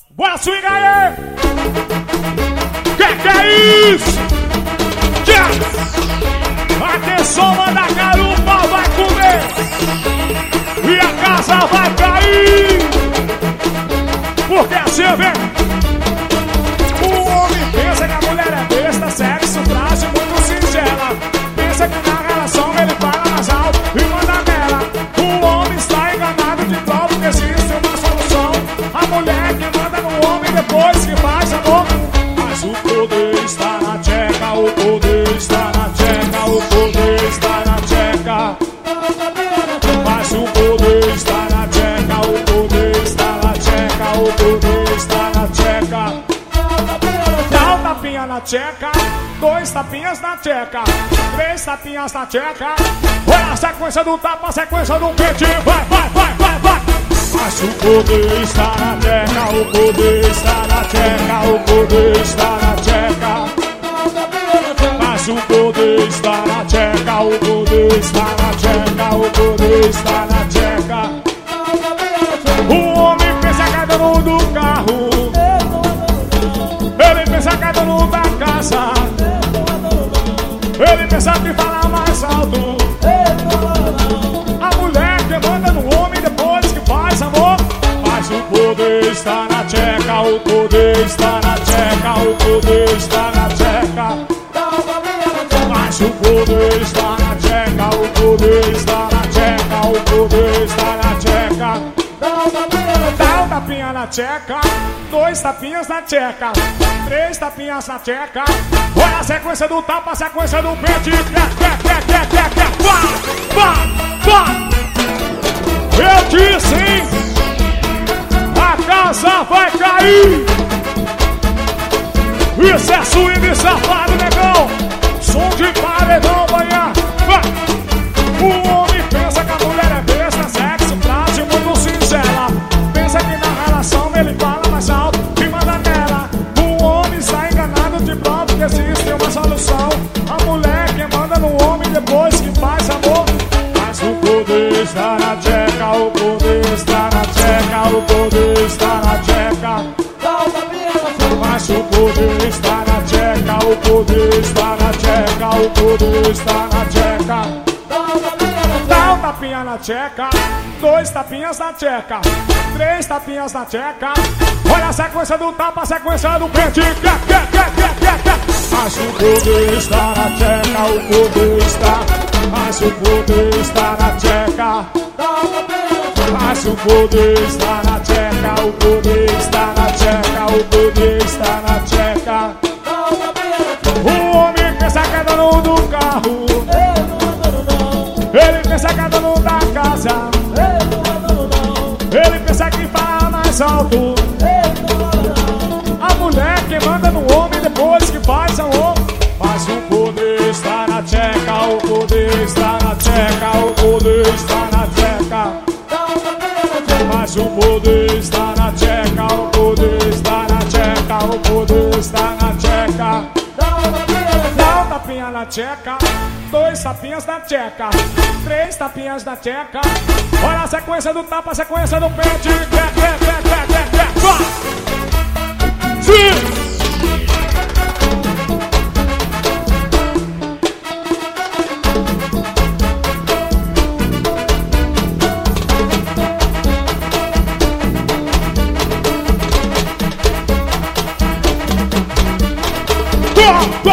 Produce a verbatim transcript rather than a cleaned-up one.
Bora swingar aí! Que que é isso? Yeah. Atenção, manda cara, o pau vai comer e a casa vai cair. Porque assim vem. O homem pensa que a mulher é besta, sexo, frase muito singela. Pensa que na relação ele fala mais alto e manda nela. O homem está enganado de prova que existe uma solução. A mulher que manda no homem depois que faz amor. Mas o poder está na tcheca, o poder está na tcheca, o poder está na tcheca. Mas o poder está na tcheca, o poder está na tcheca, o poder está na tcheca. Dá um tapinha na tcheca, dois tapinhas na tcheca, três tapinhas na tcheca. Olha a sequência do tapa, a sequência do peitinho. Vai, vai, vai, vai, vai. Mas o poder está na tcheca, o poder está na tcheca, o poder está na tcheca. Mas o poder está na tcheca, o poder está na tcheca, o poder está na tcheca. O homem pensa que é dono do carro, ele pensa que é dono da casa, ele pensa que fala mais alto. A mulher que manda no homem depois que faz amor. Mas o poder está na tcheca, o poder está na tcheca, o poder está na tcheca. Mas o poder está na tcheca, o poder está na tcheca, o poder está na tcheca. Dá um tapinha na tcheca, dois tapinhas na tcheca, três tapinhas na tcheca. Olha a sequência do tapa, a sequência do pente. Vá, vá, vá. Eu disse, hein? A casa vai cair. Isso é swing safado, negão. Som de paredão, manhã. O homem pensa que a mulher é besta, sexo, frase muito singela. Pensa que na relação ele fala mais alto e manda nela. O homem está enganado de prova que existe uma solução. A mulher que manda no homem depois que faz amor. Mas o poder está na tcheca, o poder está na tcheca, o poder está na tcheca. Mas o poder está na tcheca, o poder está na tcheca, o poder está na tcheca. Dá um tapinha na tcheca, dois tapinhas na tcheca, três tapinhas na tcheca. Olha a sequência do tapa, a sequência do pente. Mas o poder está na tcheca, o poder está. Mas o poder está na tcheca. Mas o poder está na tcheca, o poder está na tcheca, o poder está na tcheca. O homem pensa que é dono do carro, ele pensa que é dono da casa, ele pensa que fala mais alto. A mulher que manda no homem depois que faz amor. Mas o poder está na tcheca, o poder está na tcheca, o poder está na tcheca. Mas o poder está na tcheca, o poder está na tcheca, o poder está na tcheca. Dá um tapinha na tcheca, dois tapinhas na tcheca, três tapinhas na tcheca. Olha a sequência do tapa, a sequência do pente. Sim! Go!